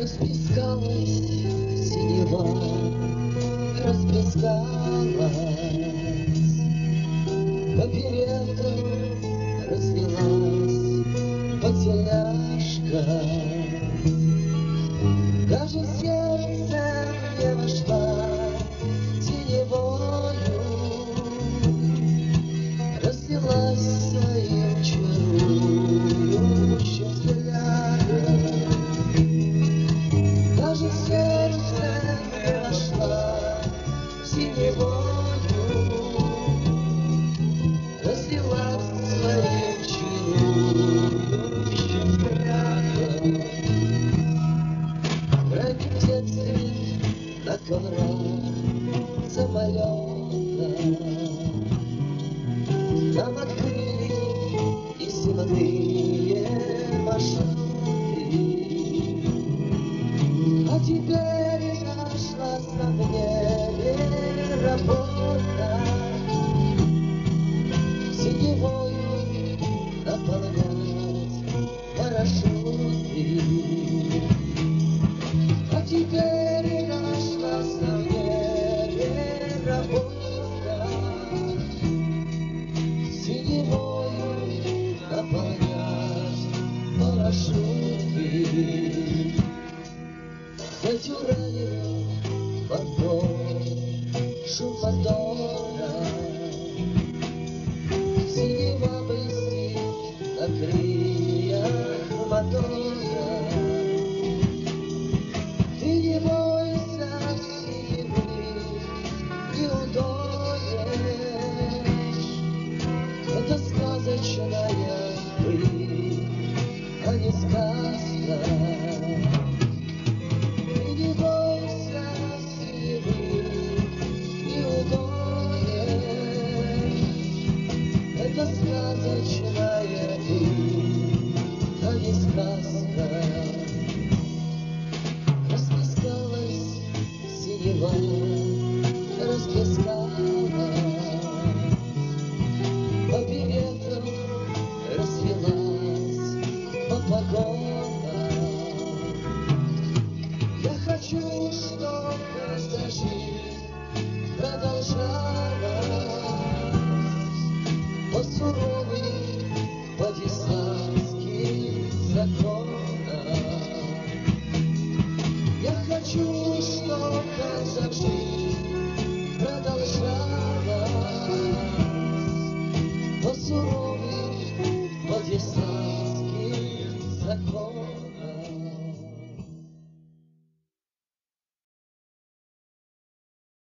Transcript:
Расплескалась синева, расплескалась, по перетам разлилась потеляшка. Даже сердце не вошла теневою, разлилась своим чарующим взглядом. Даже сердце не вошла синевою, разлилась своим чарующим взглядом. Ранним в детстве на коврах самолета нам открыли и земные маршруты. А теперь нашлась на небе работа, синевою наполнять парашюты. А теперь нашлась на небе работа, синевою наполнять парашюты. Затюраю мотор, шум мотора, синева блестит на крыльях мотора. Ты не бойся синевы, не утонешь. Это сказочная быль, а не сказка. Ты не бойся синевы, не утонешь. Это сказочная быль, а не сказка. Расплескалась синева, расплескалась, по перетам разлилась по погонам. Я хочу, чтобы эта жизнь продолжалась по суровым владиславским законам. Я хочу, чтобы эта жизнь продолжалась по суровым